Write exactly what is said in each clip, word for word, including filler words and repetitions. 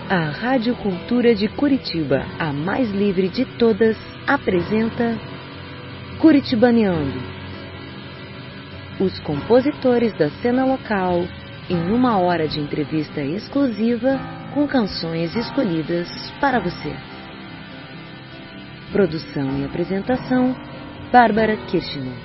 A Rádio Cultura de Curitiba, a mais livre de todas, apresenta Curitibaneando. Os compositores da cena local, em uma hora de entrevista exclusiva com canções escolhidas para você. Produção e apresentação, Bárbara Kirchner.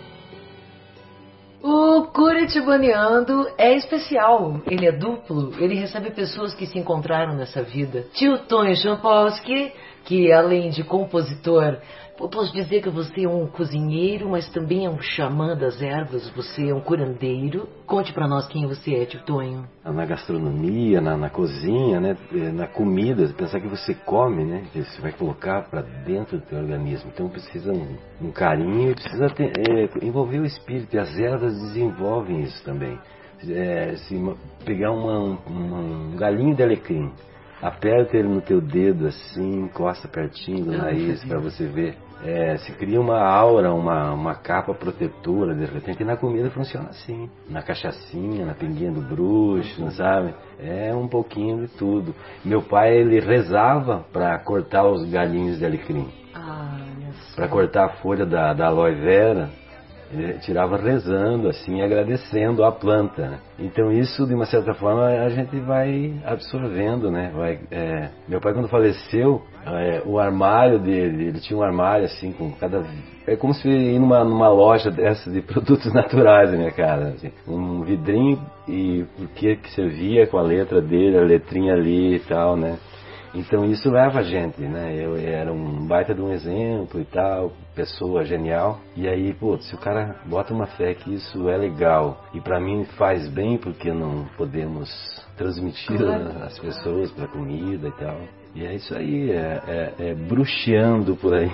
O Curitibaneando é especial, ele é duplo, ele recebe pessoas que se encontraram nessa vida. Tio Tonho Champolsky, que além de compositor, eu posso dizer que você é um cozinheiro, mas também é um xamã das ervas, você é um curandeiro. Conte pra nós quem você é, Tio Tonho. Na gastronomia, na, na cozinha, né, na comida, pensar que você come, né, que você vai colocar pra dentro do teu organismo. Então precisa um, um carinho e precisa ter, é, envolver o espírito, e as ervas desenvolvem isso também. É, se pegar uma, uma, um galinho de alecrim, aperta ele no teu dedo assim, encosta pertinho do nariz para você ver. É, se cria uma aura, uma, uma capa protetora, de repente. E na comida funciona assim. Na cachaçinha, na pinguinha do bruxo, sabe? É um pouquinho de tudo. Meu pai, ele rezava para cortar os galinhos de alecrim. Ah, para cortar a folha da, da aloe vera. Ele tirava rezando, assim, agradecendo a planta, né? Então isso, de uma certa forma, a gente vai absorvendo, né? Vai, é... Meu pai, quando faleceu, é, o armário dele, ele tinha um armário, assim, com cada... É como se ir numa, numa loja dessa de produtos naturais, na minha casa, assim. Um vidrinho, e o que que você via com a letra dele, a letrinha ali e tal, né? Então isso leva a gente, né? Eu era um baita de um exemplo e tal, pessoa genial. E aí, pô, se o cara bota uma fé que isso é legal e pra mim faz bem, porque não podemos transmitir claro. As pessoas pra comida e tal. E é isso aí, é, é, é bruxeando por aí.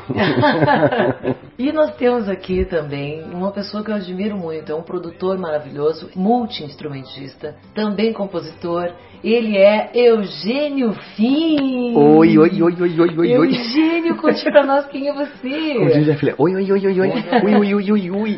E nós temos aqui também uma pessoa que eu admiro muito, é um produtor maravilhoso, multi-instrumentista, também compositor. Ele é Eugênio Fim. Oi, oi, oi, oi, oi, oi. Eugênio, conte pra nós quem é você. Como diz a filha, oi, oi, oi, oi, oi, ui, ui, ui, ui, ui.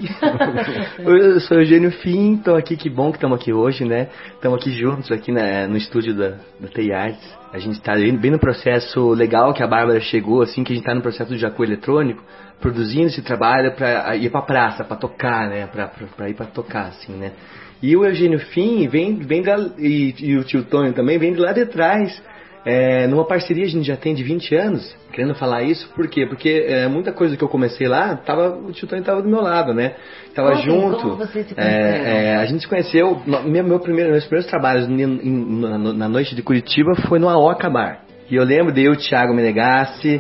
Eu sou Eugênio Fim, tô aqui, que bom que estamos aqui hoje, né? Estamos aqui juntos, aqui na, no estúdio da, da T I Arts. A gente está bem no processo legal que a Bárbara chegou, assim, que a gente está no processo do Jacu Eletrônico, produzindo esse trabalho para ir para praça, para tocar, né? Para ir para tocar, assim, né? E o Eugênio Fim vem, vem da, e, e o tio Tonho também vem de lá de trás. É, numa parceria a gente já tem de vinte anos, querendo falar isso, por quê? Porque é, muita coisa que eu comecei lá, tava, o tio Tonho estava do meu lado, né? Tava como, junto. Como vocês se é, é, a gente se conheceu, meu, meu primeiro, meus primeiros trabalhos na, na noite de Curitiba foi no Aoca Bar. E eu lembro de eu, o Thiago Menegassi,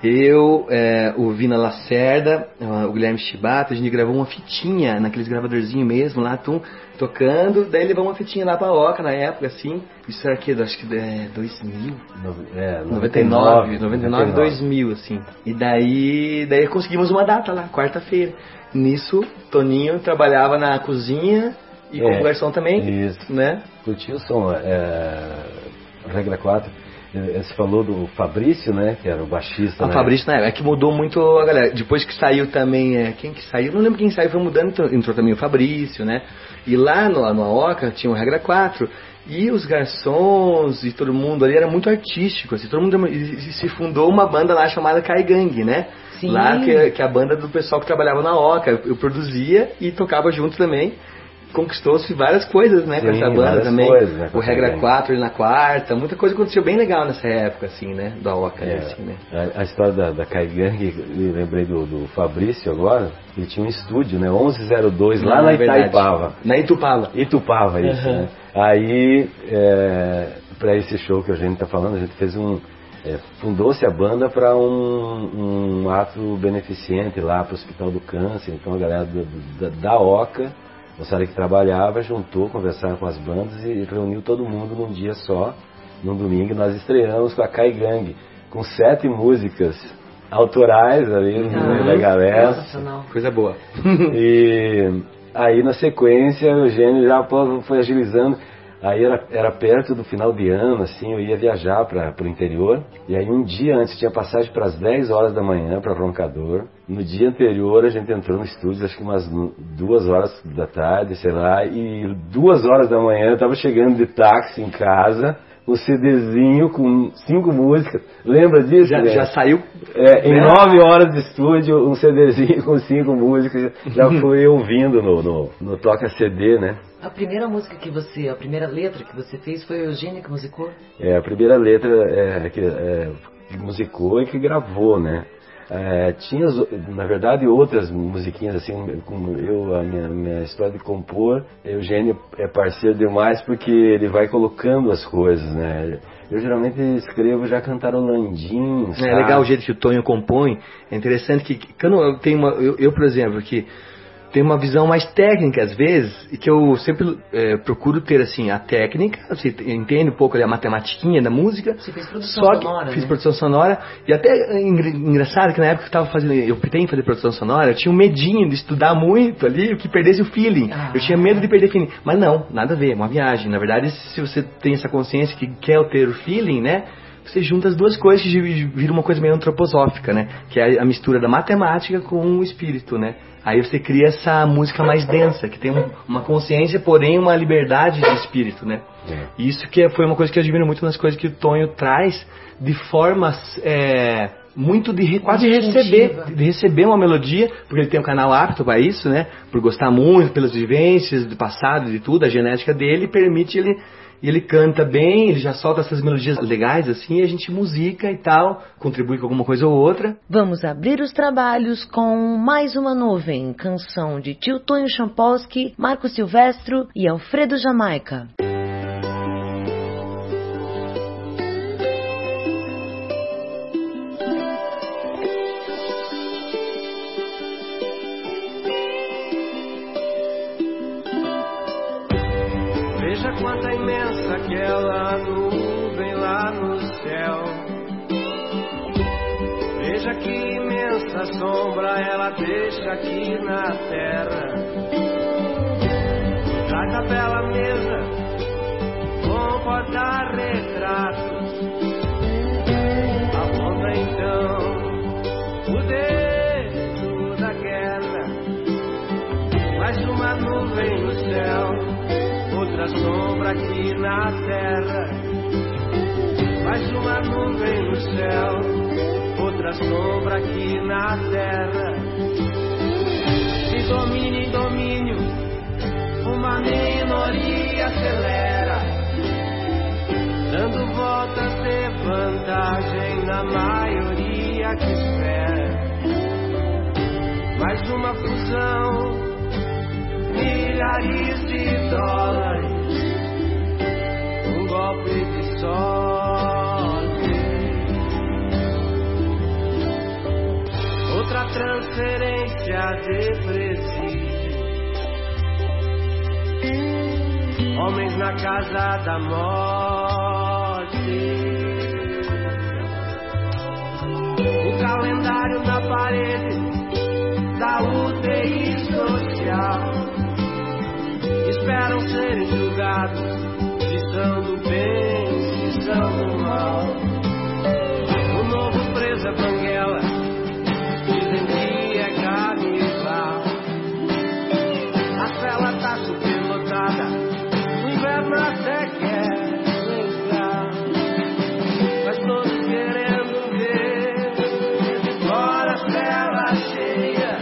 eu, é, o Vina Lacerda, o Guilherme Chibata, a gente gravou uma fitinha naqueles gravadorzinhos mesmo lá, tum, tocando, daí levamos uma fitinha lá pra Oca na época, assim, isso era que, acho que é dois mil, é, noventa e nove, noventa e nove, dois mil, assim, e daí, daí conseguimos uma data lá, quarta-feira. Nisso, Toninho trabalhava na cozinha e como é, garçom também, isso. Né? Curtiu o som, é, regra quatro. Você falou do Fabrício, né? Que era o baixista. O né? Fabrício, né? É que mudou muito a galera. Depois que saiu também, é, quem que saiu? Não lembro quem saiu, foi mudando, entrou, entrou também o Fabrício, né? E lá no, no Aoca tinha o Regra quatro. E os garçons e todo mundo ali era muito artístico, assim, todo mundo e se fundou uma banda lá chamada Kai Gang, né? Sim. Lá que, que é a banda do pessoal que trabalhava na Aoca. Eu produzia e tocava junto também. Conquistou-se várias coisas, né, Sim, com essa banda também. Coisas, né, o Regra quatro ali na quarta, muita coisa aconteceu bem legal nessa época, assim, né, do Aoca, é, assim, né. A, a história da, da Kai Gang, eu lembrei do, do Fabrício agora, ele tinha um estúdio, né, onze zero dois, lá na Itaipava. Na Itupava. Itupava, isso, uhum. Né. Aí, é, para esse show que a gente tá falando, a gente fez um... É, fundou-se a banda para um, um ato beneficente lá para o Hospital do Câncer, então a galera do, da, da Oca, moçada que trabalhava, juntou, conversaram com as bandas e reuniu todo mundo num dia só, num domingo, e nós estreamos com a Kai Gang, com sete músicas autorais ali no meio da galera. Nossa, coisa boa. E aí na sequência o Eugênio já foi agilizando. Aí era, era perto do final de ano, assim, eu ia viajar para o interior. E aí um dia antes, tinha passagem para as dez horas da manhã para Roncador. No dia anterior a gente entrou no estúdio, acho que umas duas horas da tarde, sei lá. E duas horas da manhã eu estava chegando de táxi em casa, um CDzinho com cinco músicas. Lembra disso? Já, né? já saiu? É, em nove horas de estúdio, um CDzinho com cinco músicas. Já fui ouvindo no, no, no Toca C D, né? A primeira música que você, a primeira letra que você fez foi o Eugênio que musicou? É, a primeira letra é, que, é, que musicou e que gravou, né? É, tinha, na verdade, outras musiquinhas, assim, como eu, a minha, minha história de compor, Eugênio é parceiro demais porque ele vai colocando as coisas, né? Eu geralmente escrevo já cantarolandinho, sabe? É legal o jeito que o Tonho compõe, é interessante que, quando eu tenho uma, eu, eu por exemplo, que tenho uma visão mais técnica às vezes, e que eu sempre é, procuro ter assim, a técnica, você entende um pouco ali, a matematiquinha da música. Você fez produção só que sonora, fiz né? produção sonora, e até é engraçado que na época que eu tava fazendo, eu optei em fazer produção sonora, eu tinha um medinho de estudar muito ali, o que perdesse o feeling. Ah. Eu tinha medo de perder o feeling, mas não, nada a ver, é uma viagem. Na verdade, se você tem essa consciência que quer ter o feeling, né? Você junta as duas coisas que vira uma coisa meio antroposófica, né? Que é a mistura da matemática com o espírito, né? Aí você cria essa música mais densa, que tem um, uma consciência, porém uma liberdade de espírito, né? É. Isso que foi uma coisa que eu admiro muito nas coisas que o Tonho traz, de formas é, muito de quase receber, de receber uma melodia, porque ele tem um canal apto para isso, né? Por gostar muito, pelas vivências do passado, de tudo, a genética dele permite ele... E ele canta bem, ele já solta essas melodias legais assim, e a gente musica e tal, contribui com alguma coisa ou outra. Vamos abrir os trabalhos com Mais Uma Nuvem, canção de Tio Tonho Champolsky, Marco Silvestro e Alfredo Jamaica. Veja quanta imensa aquela nuvem lá no céu. Veja que imensa sombra ela deixa aqui na terra. Traz a bela mesa com porta-retratos. Aponta então o dedo da guerra. Mais uma nuvem no céu, outra sombra aqui na terra. Mais uma nuvem no céu, outra sombra aqui na terra. De domínio em domínio, uma minoria acelera, dando voltas de vantagem na maioria que espera. Mais uma fusão, milhares de dólares, um golpe de sorte, outra transferência de presídio, homens na casa da morte, o calendário na parede da U T I social. Esperam serem julgados se são do bem, se são do mal. O novo preso é Banguela, dizem que é canibal. A cela tá superlotada, o inverno até quer entrar, mas todos querendo ver fora a cela cheia,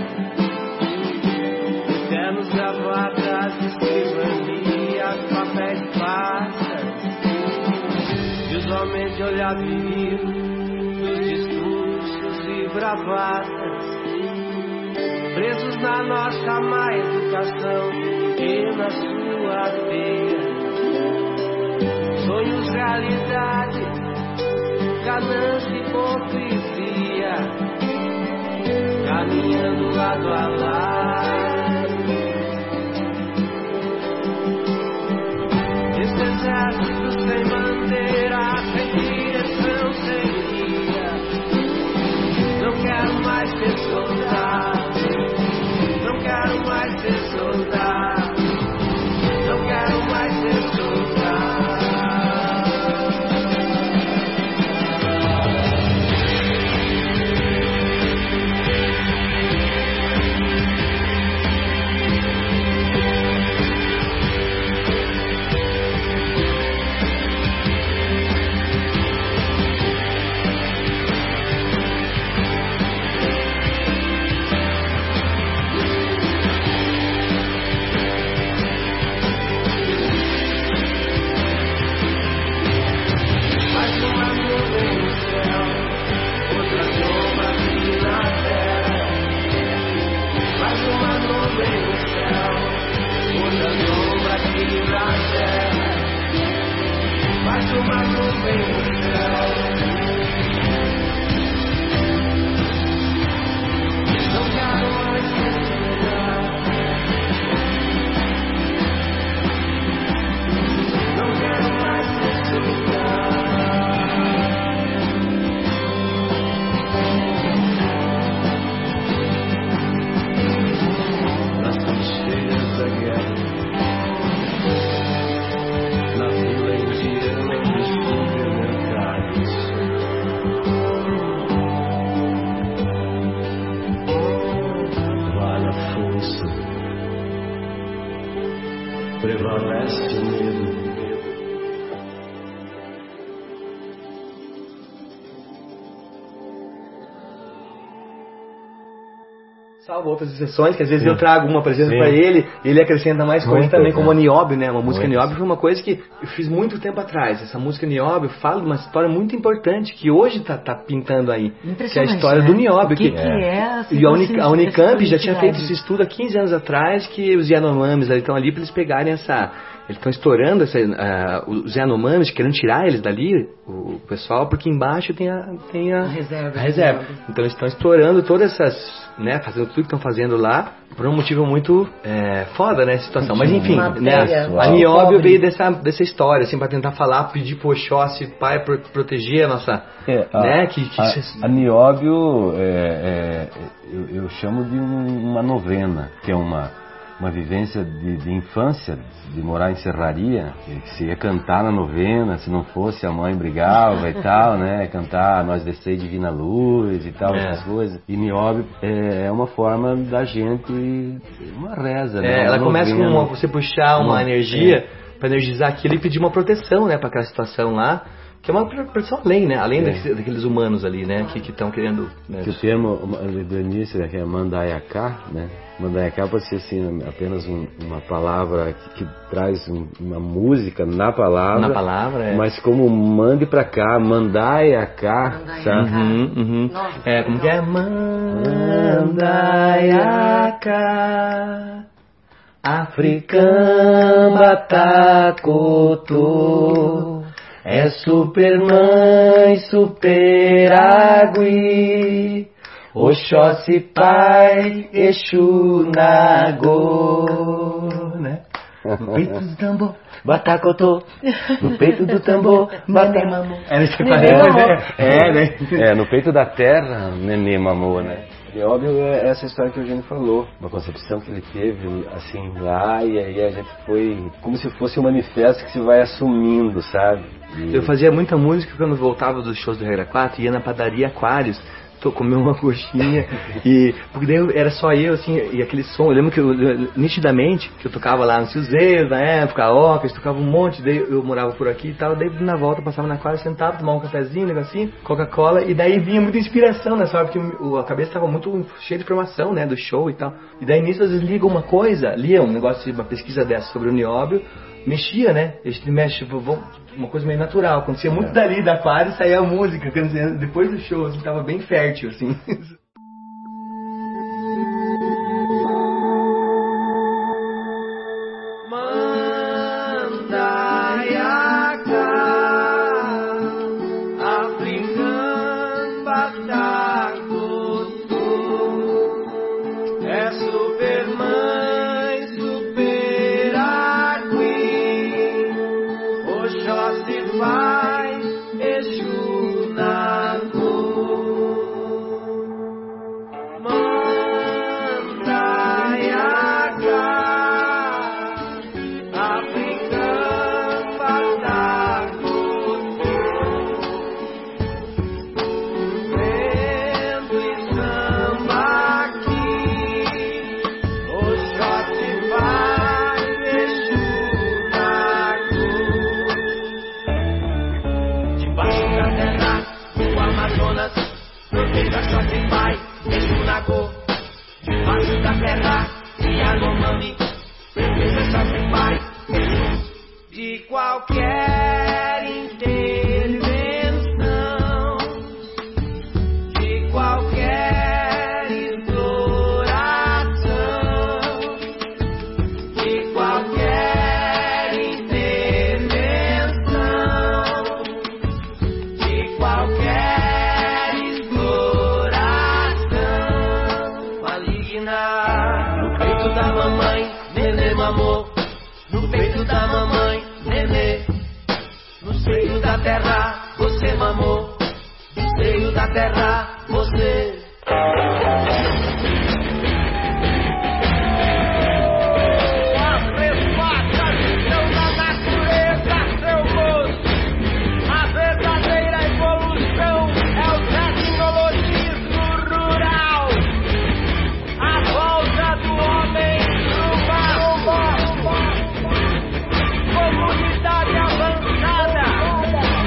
eternos gravatas, papéis de pastas, e os homens de olhar vivido, dos discursos e bravatas, presos na nossa má educação e na sua teia. Sonhos, realidade, ganância e hipocrisia, caminhando lado a lado. Exército sem bandeira, sem direção, sem guia. Não quero mais ser soldado, não quero mais ser soldado, não quero mais ser soldado. salva outras exceções, que às vezes Sim. eu trago uma presença para ele, ele acrescenta mais coisas também, como a Nióbio, né? Uma música muito. Nióbio foi uma coisa que eu fiz muito tempo atrás. Essa música Nióbio fala de uma história muito importante que hoje tá, tá pintando aí, que é a história né? do Nióbio. Que, que, que é? E a, Uni, a Unicamp já tinha feito esse estudo há quinze anos atrás, que os Yanomamis estão ali para eles pegarem essa... Eles estão estourando essa, uh, os Yanomamis, querendo tirar eles dali, o, o pessoal, porque embaixo tem a, tem a, a reserva. A reserva. Então eles estão estourando todas essas, né, fazendo tudo que estão fazendo lá, por um motivo muito é, foda, né, situação. Mas enfim, né, a Nióbio veio dessa, dessa história, assim, para tentar falar, pedir pro Oxóssi, pai, pro, proteger a nossa, é, a, né, que... que a, a Nióbio, é, é, eu, eu chamo de um, uma novena, que é uma... uma vivência de, de infância, de morar em serraria, que se ia cantar na novena, se não fosse a mãe brigava e tal, né, cantar Nós Descei Divina Luz e tal, é. essas coisas. E Nióbio é, é uma forma da gente, uma reza, né? É, ela uma começa novena, com uma, você puxar uma, uma energia é. para energizar aquilo e pedir uma proteção, né, para aquela situação lá. Que é uma proteção além, né? Além é. daqueles, daqueles humanos ali, né? Que estão querendo... Né? Que o termo do início, que é Mandaiacá, né? Mandaiacá pode ser, assim, apenas um, uma palavra que, que traz um, uma música na palavra. Na palavra, é. Mas como mande pra cá, Mandaiacá, sabe? Uhum, uhum. Nossa, é, como que é? Mandaiacá, Africamba Takoto. É super mãe, super agui, Oxóssi pai, Exu Nagô, né? No peito do tambor, batacotô, no peito do tambor, nenê mamô. É, é, né? É, no peito da terra, nenê mamô, né? E óbvio é essa história que o Eugênio falou, uma concepção que ele teve assim lá, e aí a gente foi como se fosse um manifesto que se vai assumindo, sabe? E... Eu fazia muita música quando voltava dos shows do Regra quatro, ia na padaria Aquários, tô comendo uma coxinha, e porque daí era só eu, assim, e aquele som, eu lembro que eu, eu, nitidamente, que eu tocava lá no Silzeiros, na época, a Ocas, tocava um monte, daí eu morava por aqui e tal, daí na volta passava na quadra, sentava, tomava um cafezinho, um negocinho, Coca-Cola, e daí vinha muita inspiração nessa hora, porque a cabeça estava muito cheia de informação, né, do show e tal, e daí nisso às vezes liga uma coisa, lia um negócio, uma pesquisa dessa sobre o Nióbio, mexia, né, a gente mexe, tipo, uma coisa meio natural, acontecia muito é. dali da quadra e saía a música, quer dizer, depois do show, assim, tava bem fértil, assim.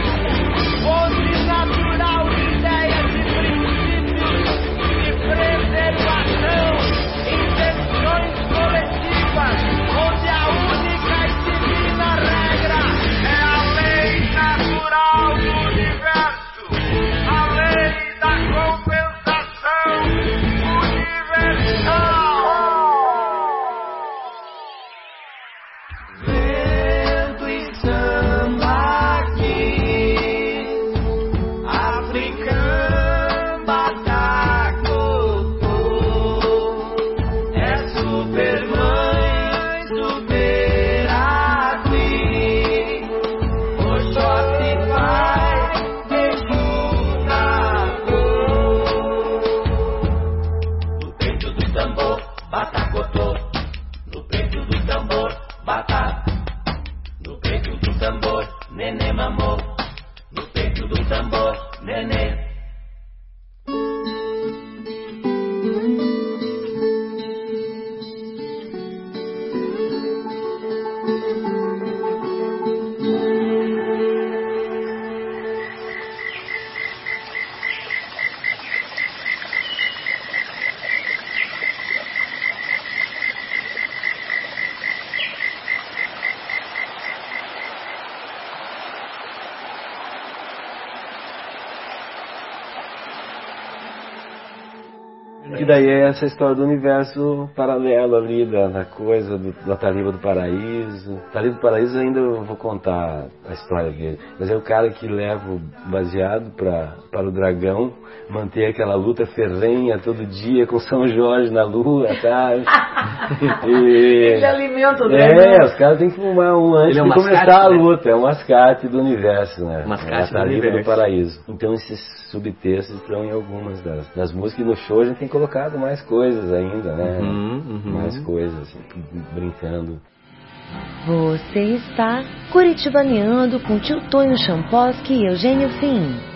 Natural, ideia de princípios e tambor, nenê mamou. No peito do tambor, nenê. E daí é essa história do universo paralelo ali, da, da coisa, do, da Taliba do Paraíso. Taliba do Paraíso ainda eu vou contar a história dele. Mas é o cara que leva o baseado pra, para o dragão, manter aquela luta ferrenha todo dia com São Jorge na lua, sabe? E, ele alimenta o dragão. É, os caras têm que fumar um antes é um de mascate, começar a né? luta. É um mascate do universo, né? Mascate é a Taliba do do Paraíso. Então esses subtextos estão em algumas das, das músicas. E no show a gente tem colocado mais coisas ainda, né? Uhum, uhum. Mais coisas, assim, brincando. Você está curitibaneando com Tio Tonho Champoski e Eugênio Fim.